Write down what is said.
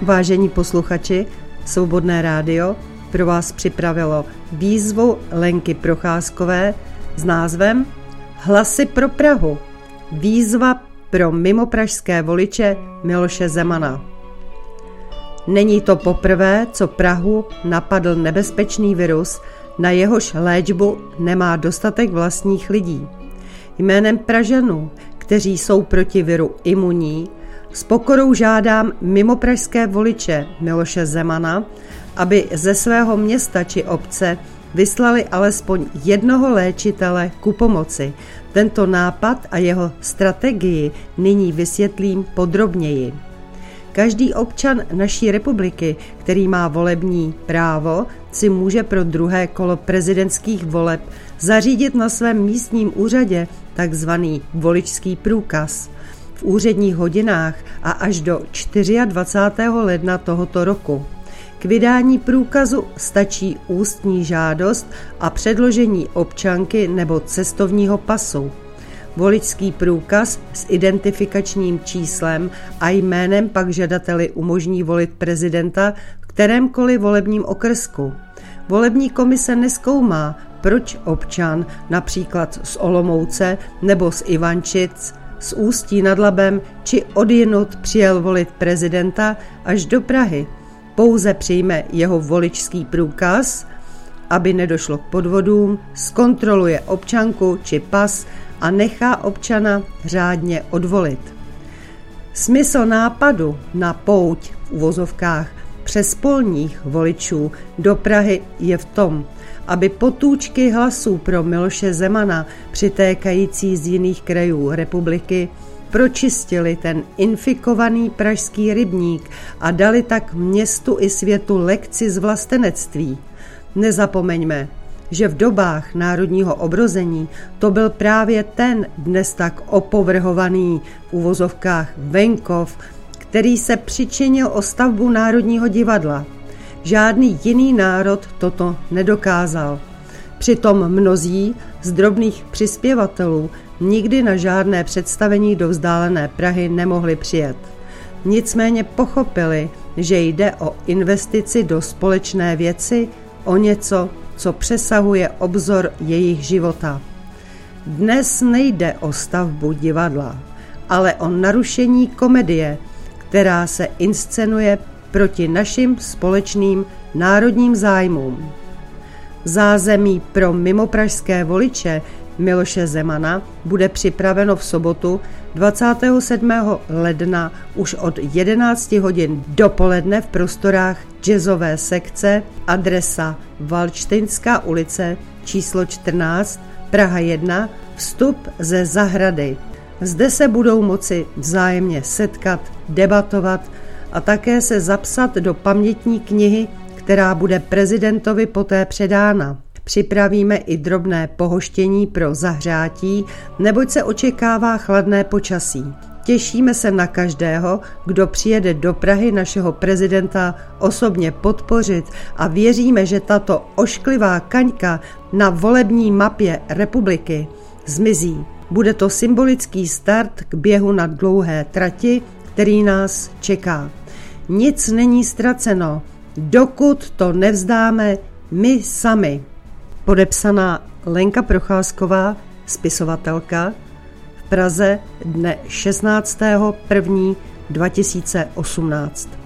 Vážení posluchači, Svobodné rádio pro vás připravilo výzvu Lenky Procházkové s názvem Hlasy pro Prahu. Výzva pro mimopražské voliče Miloše Zemana. Není to poprvé, co Prahu napadl nebezpečný virus, na jehož léčbu nemá dostatek vlastních lidí. Jménem Pražanů, kteří jsou proti viru imunní, s pokorou žádám mimopražské voliče Miloše Zemana, aby ze svého města či obce vyslali alespoň jednoho léčitele ku pomoci. Tento nápad a jeho strategii nyní vysvětlím podrobněji. Každý občan naší republiky, který má volební právo, si může pro druhé kolo prezidentských voleb zařídit na svém místním úřadě takzvaný voličský průkaz v úředních hodinách a až do 24. ledna tohoto roku. K vydání průkazu stačí ústní žádost a předložení občanky nebo cestovního pasu. Voličský průkaz s identifikačním číslem a jménem pak žadateli umožní volit prezidenta v kterémkoliv volebním okrsku. Volební komise nezkoumá, proč občan například z Olomouce nebo z Ivančic, z Ústí nad Labem či odjinud přijel volit prezidenta až do Prahy. Pouze přijme jeho voličský průkaz, aby nedošlo k podvodům, zkontroluje občanku či pas a nechá občana řádně odvolit. Smysl nápadu na pouť v uvozovkách přes polních voličů do Prahy je v tom, aby potůčky hlasů pro Miloše Zemana přitékající z jiných krajů republiky pročistili ten infikovaný pražský rybník a dali tak městu i světu lekci z vlastenectví. Nezapomeňme, že v dobách národního obrození to byl právě ten dnes tak opovrhovaný v uvozovkách venkov, který se přičinil o stavbu Národního divadla. Žádný jiný národ toto nedokázal. Přitom mnozí z drobných přispěvatelů nikdy na žádné představení do vzdálené Prahy nemohli přijet. Nicméně pochopili, že jde o investici do společné věci, o něco, co přesahuje obzor jejich života. Dnes nejde o stavbu divadla, ale o narušení komedie, která se inscenuje proti našim společným národním zájmům. Zázemí pro mimopražské voliče Miloše Zemana bude připraveno v sobotu 27. ledna už od 11 hodin dopoledne v prostorách jazzové sekce, adresa Valdštejnská ulice, číslo 14, Praha 1, vstup ze zahrady. Zde se budou moci vzájemně setkat, debatovat a také se zapsat do pamětní knihy, která bude prezidentovi poté předána. Připravíme i drobné pohoštění pro zahřátí, neboť se očekává chladné počasí. Těšíme se na každého, kdo přijede do Prahy našeho prezidenta osobně podpořit a věříme, že tato ošklivá kaňka na volební mapě republiky zmizí. Bude to symbolický start k běhu na dlouhé trati, který nás čeká. Nic není ztraceno, dokud to nevzdáme my sami. Podepsaná Lenka Procházková, spisovatelka, v Praze dne 16.1.2018.